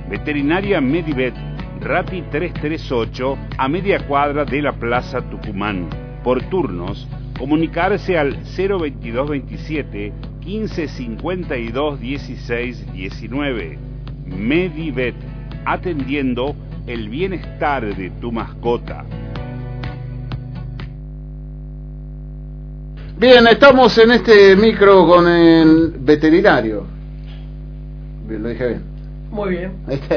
Veterinaria Medivet, Rapi 338, a media cuadra de la Plaza Tucumán. Por turnos, comunicarse al 02227 1552 16 19. Medivet, atendiendo el bienestar de tu mascota. Bien, estamos en este micro con el veterinario. Bien, lo dije bien. Muy bien.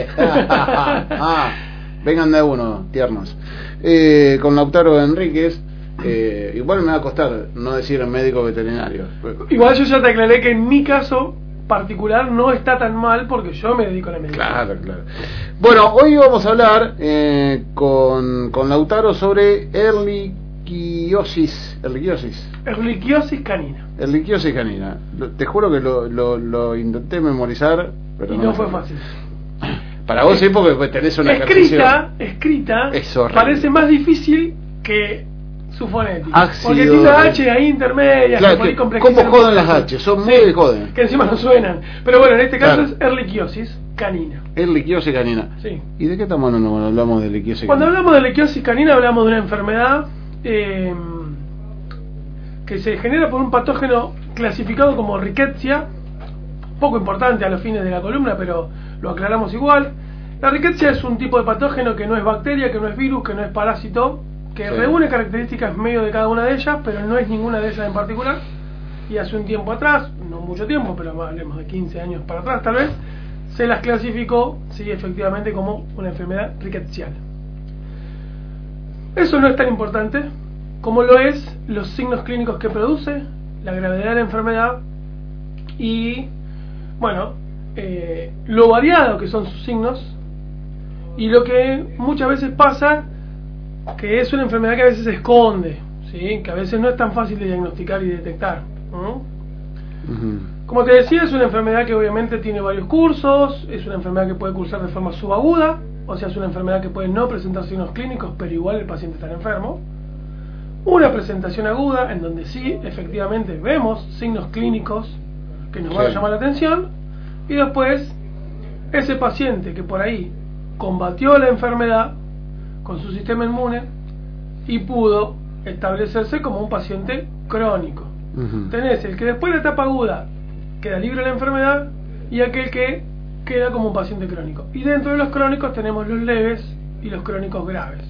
Vengan de uno, tiernos. Con Lautaro Enríquez. Igual me va a costar no decir médico veterinario. Igual yo ya te aclaré que en mi caso particular no está tan mal porque yo me dedico a la medicina. Claro. Bueno, hoy vamos a hablar con Lautaro sobre erliquiosis canina. Erliquiosis canina. Te juro que lo intenté memorizar, pero no fue fácil. Para vos sí, porque tenés una escrita parece más difícil que su fonética. Porque tiene la H ahí intermedia, claro, ¿cómo joden las H? Son muy joden. Que encima no suenan. Pero bueno, en este caso es erliquiosis canina. Erliquiosis canina. Sí. ¿Y de qué estamos hablando cuando hablamos de erliquiosis canina? Cuando hablamos de erliquiosis canina hablamos de una enfermedad que se genera por un patógeno clasificado como Rickettsia, poco importante a los fines de la columna, pero lo aclaramos igual. La Rickettsia es un tipo de patógeno que no es bacteria, que no es virus, que no es parásito, que reúne características medio de cada una de ellas, pero no es ninguna de ellas en particular. Y hace un tiempo atrás, no mucho tiempo, pero hablemos de 15 años para atrás tal vez, se las clasificó, sí, efectivamente, como una enfermedad rickettsial. Eso no es tan importante como lo es los signos clínicos que produce, la gravedad de la enfermedad y, bueno, lo variado que son sus signos y lo que muchas veces pasa, que es una enfermedad que a veces se esconde, ¿sí? Que a veces no es tan fácil de diagnosticar y detectar. Como te decía, es una enfermedad que obviamente tiene varios cursos, es una enfermedad que puede cursar de forma subaguda, o sea, es una enfermedad que puede no presentar signos clínicos, pero igual el paciente está enfermo. Una presentación aguda, en donde sí, efectivamente, vemos signos clínicos que nos van a llamar la atención, y después, ese paciente que por ahí combatió la enfermedad con su sistema inmune y pudo establecerse como un paciente crónico. Tenés el que después de la etapa aguda queda libre de la enfermedad y aquel que queda como un paciente crónico. Y dentro de los crónicos tenemos los leves y los crónicos graves.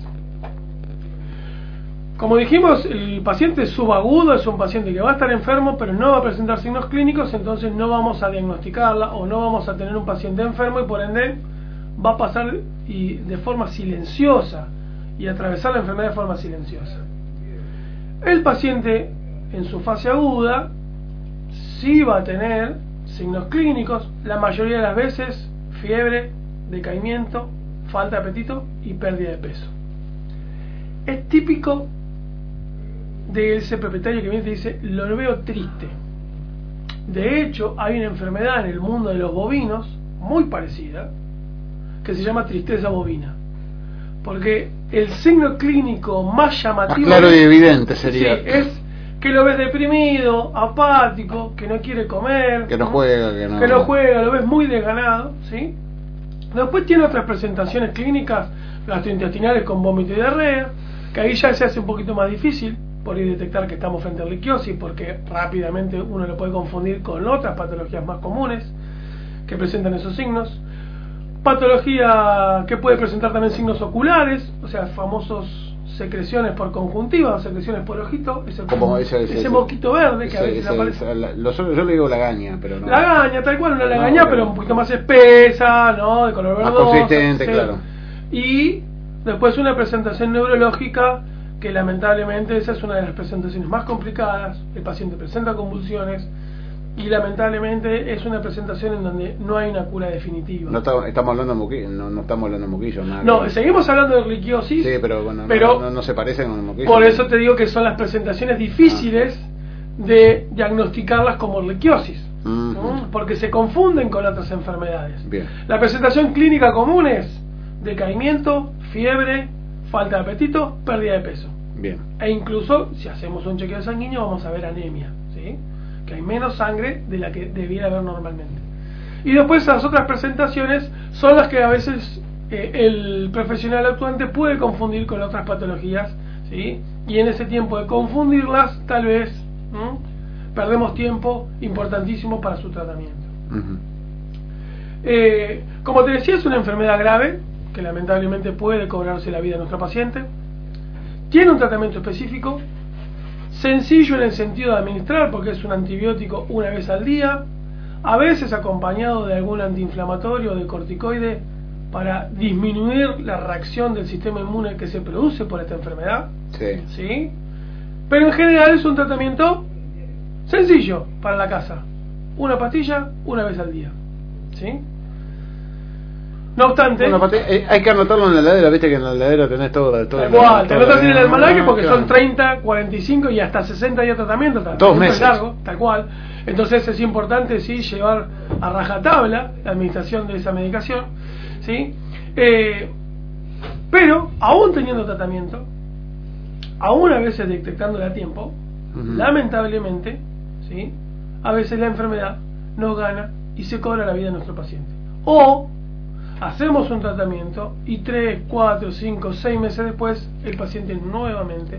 Como dijimos, el paciente subagudo es un paciente que va a estar enfermo pero no va a presentar signos clínicos, entonces no vamos a diagnosticarla o no vamos a tener un paciente enfermo y por ende va a pasar y de forma silenciosa y atravesar la enfermedad de forma silenciosa. El paciente en su fase aguda sí va a tener signos clínicos, la mayoría de las veces fiebre, decaimiento, falta de apetito y pérdida de peso. Es típico de ese propietario que viene y te dice: lo veo triste. De hecho, hay una enfermedad en el mundo de los bovinos muy parecida que se llama tristeza bovina, porque el signo clínico más llamativo, claro y evidente sería, sí, es que lo ves deprimido, apático, que no quiere comer, que no juega, lo ves muy desganado, ¿sí? Después tiene otras presentaciones clínicas gastrointestinales con vómito y diarrea, que ahí ya se hace un poquito más difícil por ahí detectar que estamos frente a erliquiosis, porque rápidamente uno lo puede confundir con otras patologías más comunes que presentan esos signos. Patología que puede presentar también signos oculares, o sea, famosos secreciones por conjuntiva o secreciones por ojito, ese moquito verde que a veces aparece. Yo le digo lagaña, pero no. Lagaña, tal cual, una lagaña, pero un poquito más espesa, ¿no? De color verdoso. Más consistente, sí. Claro. Y después una presentación neurológica que lamentablemente esa es una de las presentaciones más complicadas. El paciente presenta convulsiones y lamentablemente es una presentación en donde no hay una cura definitiva. No estamos hablando de moquillo, no estamos hablando de moquillo, nada. No, seguimos hablando de erliquiosis. Sí, pero bueno, no se parecen con el moquillo. Por eso te digo que son las presentaciones difíciles de diagnosticarlas como erliquiosis, porque se confunden con otras enfermedades. Bien. La presentación clínica común es decaimiento, fiebre, falta de apetito, pérdida de peso. Bien. E incluso si hacemos un chequeo sanguíneo vamos a ver anemia, ¿sí? Que hay menos sangre de la que debiera haber normalmente. Y después las otras presentaciones son las que a veces el profesional actuante puede confundir con otras patologías, ¿sí? Y en ese tiempo de confundirlas, tal vez perdemos tiempo importantísimo para su tratamiento. Como te decía, es una enfermedad grave que lamentablemente puede cobrarse la vida de nuestro paciente. Tiene un tratamiento específico, sencillo en el sentido de administrar, porque es un antibiótico una vez al día, a veces acompañado de algún antiinflamatorio o de corticoide para disminuir la reacción del sistema inmune que se produce por esta enfermedad. ¿Sí? Pero en general es un tratamiento sencillo para la casa. Una pastilla una vez al día. ¿Sí? No obstante, hay que anotarlo en la heladera, viste que en la heladera tenés todo igual, te anotas en el almanaque porque son 30, 45 y hasta 60 días de tratamiento, 2 meses largo, tal cual. Entonces es importante llevar a rajatabla la administración de esa medicación, ¿sí? Pero aún teniendo tratamiento, aún a veces detectándola a tiempo, lamentablemente, ¿sí? A veces la enfermedad nos gana y se cobra la vida de nuestro paciente. O hacemos un tratamiento y 3, 4, 5, 6 meses después el paciente nuevamente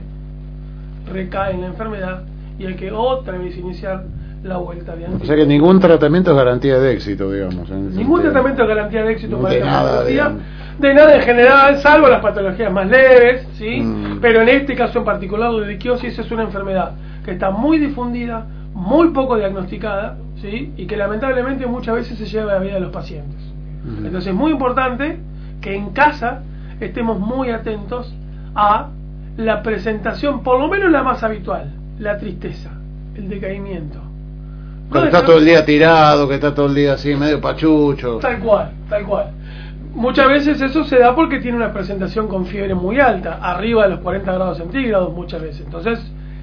recae en la enfermedad y hay que otra vez iniciar la vuelta de antibióticos. O sea que ningún tratamiento es garantía de éxito, digamos. Ningún tratamiento es garantía de éxito para esta patología. Digamos. De nada en general, salvo las patologías más leves, ¿sí? Pero en este caso en particular, la liquiosis es una enfermedad que está muy difundida, muy poco diagnosticada, ¿sí? Y que lamentablemente muchas veces se lleva la vida de los pacientes. Entonces es muy importante que en casa estemos muy atentos a la presentación, por lo menos la más habitual, la tristeza, el decaimiento. Que está todo el día tirado, que está todo el día así medio pachucho. Tal cual, tal cual. Muchas veces eso se da porque tiene una presentación con fiebre muy alta, arriba de los 40 grados centígrados muchas veces. Entonces,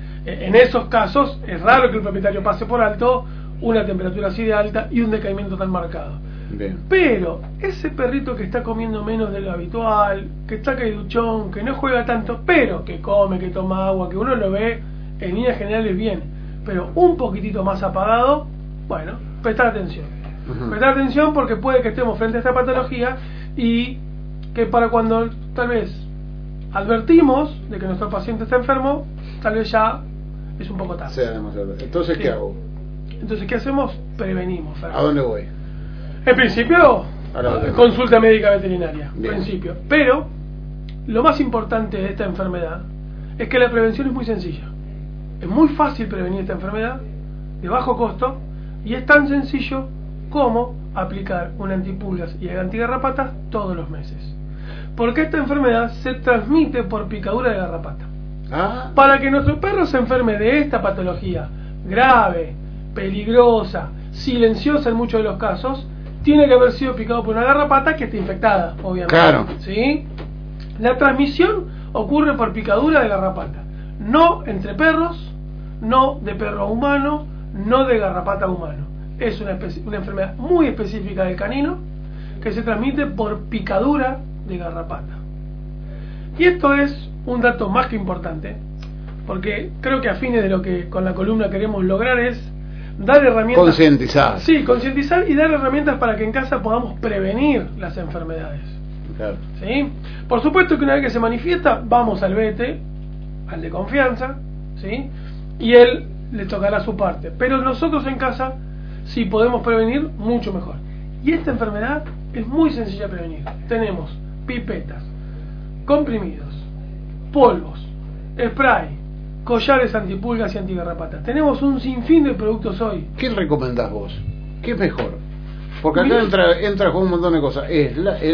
en esos casos es raro que el propietario pase por alto una temperatura así de alta y un decaimiento tan marcado. Bien. Pero ese perrito que está comiendo menos de lo habitual, que está caiduchón, que no juega tanto, pero que come, que toma agua, que uno lo ve en líneas generales bien, pero un poquitito más apagado, bueno, prestar atención. Prestar atención porque puede que estemos frente a esta patología y que para cuando tal vez advertimos de que nuestro paciente está enfermo, tal vez ya es un poco tarde. Entonces, ¿qué hago? Entonces, ¿qué hacemos? Prevenimos. ¿A dónde voy? En principio, consulta médica veterinaria. En principio. Pero, lo más importante de esta enfermedad es que la prevención es muy sencilla. Es muy fácil prevenir esta enfermedad, de bajo costo, y es tan sencillo como aplicar un antipulgas y antigarrapatas todos los meses. Porque esta enfermedad se transmite por picadura de garrapata. Para que nuestro perro se enferme de esta patología grave, peligrosa, silenciosa en muchos de los casos, tiene que haber sido picado por una garrapata que está infectada, obviamente. Claro. ¿Sí? La transmisión ocurre por picadura de garrapata, no entre perros, no de perro a humano, no de garrapata a humano. Es una enfermedad muy específica del canino que se transmite por picadura de garrapata. Y esto es un dato más que importante, porque creo que a fines de lo que con la columna queremos lograr es dar herramientas, concientizar. Sí, concientizar y dar herramientas para que en casa podamos prevenir las enfermedades. Claro. ¿Sí? Por supuesto que una vez que se manifiesta, vamos al vete, al de confianza, ¿sí? Y él le tocará su parte. Pero nosotros en casa, si podemos prevenir, mucho mejor. Y esta enfermedad es muy sencilla de prevenir. Tenemos pipetas, comprimidos, polvos, spray, collares antipulgas y antigarrapatas. Tenemos un sinfín de productos hoy. ¿Qué recomendás vos? ¿Qué es mejor? Porque acá entra con un montón de cosas. ¿Es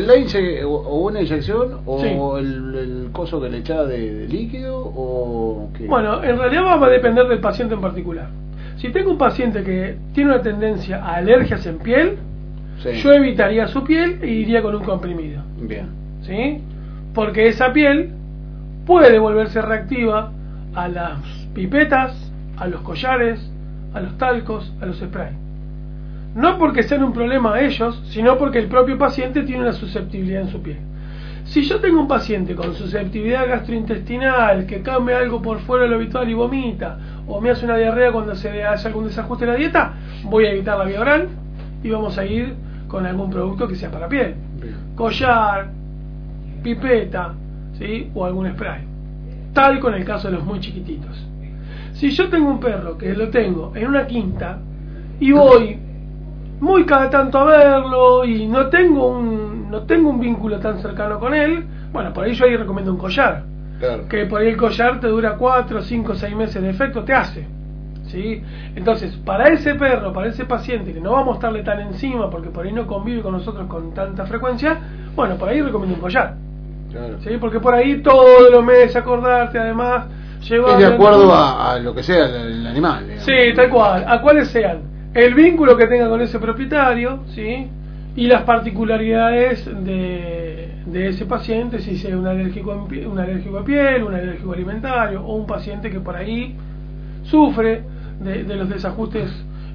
o una inyección o sí, el coso que le echaba de líquido? O qué? Bueno, en realidad va a depender del paciente en particular. Si tengo un paciente que tiene una tendencia a alergias en piel, sí, yo evitaría su piel e iría con un comprimido. Bien. ¿Sí? Porque esa piel puede volverse reactiva a las pipetas, a los collares, a los talcos, a los sprays. No porque sean un problema a ellos, sino porque el propio paciente tiene una susceptibilidad en su piel. Si yo tengo un paciente con susceptibilidad gastrointestinal, que come algo por fuera de lo habitual y vomita, o me hace una diarrea cuando se hace algún desajuste en la dieta, voy a evitar la vía oral y vamos a ir con algún producto que sea para piel. Bien. Collar, pipeta, ¿sí? O algún spray. Tal con el caso de los muy chiquititos. Si yo tengo un perro que lo tengo en una quinta y voy muy cada tanto a verlo y no tengo un vínculo tan cercano con él, bueno, por ahí yo ahí recomiendo un collar. Claro. Que por ahí el collar te dura 4, 5, 6 meses de efecto, te hace. ¿Sí? Entonces, para ese perro, para ese paciente que no vamos a estarle tan encima porque por ahí no convive con nosotros con tanta frecuencia, bueno, por ahí recomiendo un collar. Claro. ¿Sí? Porque por ahí todos los meses acordarte, además, llevar... Y de acuerdo a lo que sea el animal. Digamos. Sí, tal cual, a cuáles sean. El vínculo que tenga con ese propietario, ¿sí? Y las particularidades de ese paciente, si sea un alérgico a piel, un alérgico alimentario, o un paciente que por ahí sufre de los desajustes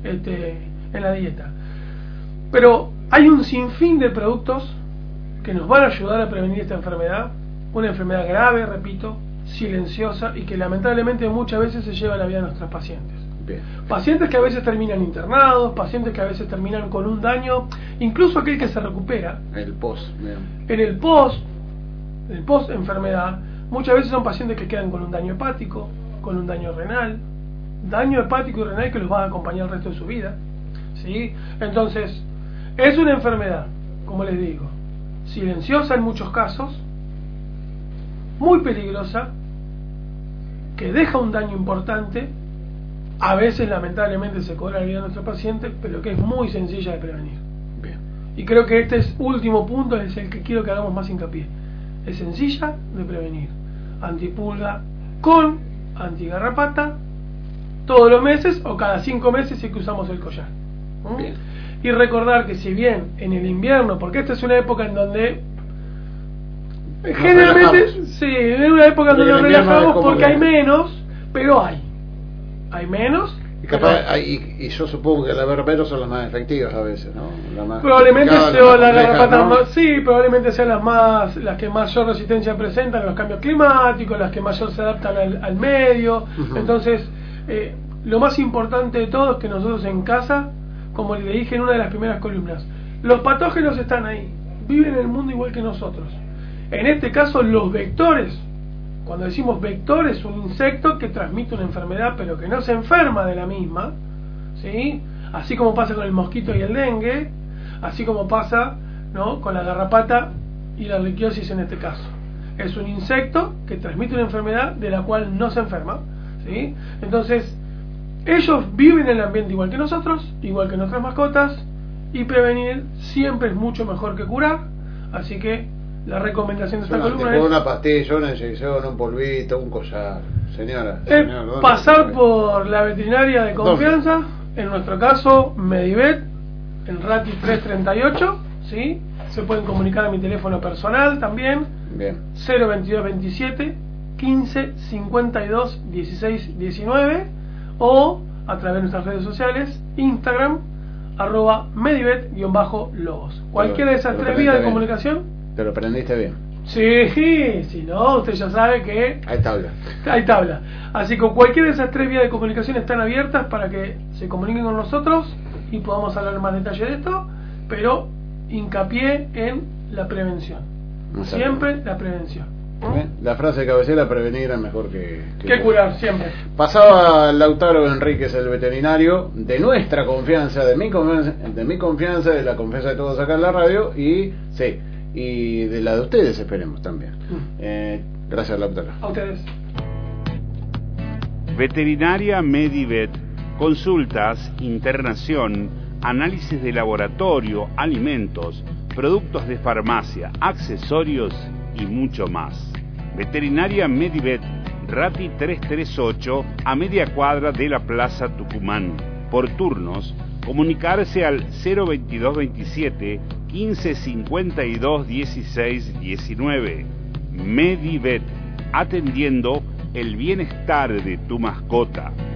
en la dieta. Pero hay un sinfín de productos que nos van a ayudar a prevenir esta enfermedad, una enfermedad grave, repito, silenciosa, y que lamentablemente muchas veces se lleva la vida de nuestros pacientes. Bien. Pacientes que a veces terminan internados, pacientes que a veces terminan con un daño, incluso aquel que se recupera. El post. Bien. En el post enfermedad, muchas veces son pacientes que quedan con un daño hepático, con un daño renal, daño hepático y renal que los va a acompañar el resto de su vida, ¿sí? Entonces, es una enfermedad, como les digo, silenciosa en muchos casos, muy peligrosa, que deja un daño importante, a veces lamentablemente se cobra la vida de nuestro paciente, pero que es muy sencilla de prevenir. Bien. Y creo que este último punto es el que quiero que hagamos más hincapié. Es sencilla de prevenir. Antipulga con antigarrapata todos los meses o cada 5 meses si es que usamos el collar. Bien. Y recordar que si bien en el invierno, porque esta es una época en donde generalmente relajamos. sí, es una época en donde nos relajamos porque hay que... menos, pero hay menos. Y, capaz, y yo supongo que las verberos son las más efectivas a veces, ¿no? Probablemente sea la garrapata, ¿no? sí, probablemente sean las que mayor resistencia presentan a los cambios climáticos, las que mayor se adaptan al medio. Entonces, lo más importante de todo es que nosotros en casa, como le dije en una de las primeras columnas, los patógenos están ahí, viven en el mundo igual que nosotros. En este caso, los vectores. Cuando decimos vector, es un insecto que transmite una enfermedad pero que no se enferma de la misma, ¿sí? Así como pasa con el mosquito y el dengue, así como pasa, ¿no?, con la garrapata y la liquiosis en este caso. Es un insecto que transmite una enfermedad de la cual no se enferma, ¿sí? Entonces, ellos viven en el ambiente igual que nosotros, igual que nuestras mascotas, y prevenir siempre es mucho mejor que curar, así que la recomendación de esta columna es una pastilla, una inyección, un polvito, un collar. Señora, pasar por la veterinaria de confianza. ¿Dónde? En nuestro caso, Medivet, en Rati 338, ¿sí? Se pueden comunicar a mi teléfono personal también. Bien. 02227 15 52 16 19 o a través de nuestras redes sociales, Instagram @medivet_logos. Cualquiera de esas 3 vías de comunicación. ¿Te lo aprendiste bien? Sí, si no, usted ya sabe que hay tabla. Hay tabla. Así que cualquiera de esas 3 vías de comunicación están abiertas para que se comuniquen con nosotros y podamos hablar más detalle de esto, pero hincapié en la prevención. Siempre la prevención. La frase de cabecera: prevenir es mejor que curar, siempre. Pasaba Lautaro Enríquez, el veterinario de nuestra confianza, de mi confianza, de la confianza de todos acá en la radio, y sí, y de la de ustedes, esperemos también. Gracias, Lautaro. A ustedes. Veterinaria Medivet. Consultas, internación, análisis de laboratorio, alimentos, productos de farmacia, accesorios y mucho más. Veterinaria Medivet, Rati 338, a media cuadra de la Plaza Tucumán. Por turnos, comunicarse al 02227 15 52 16 19. Medivet, atendiendo el bienestar de tu mascota.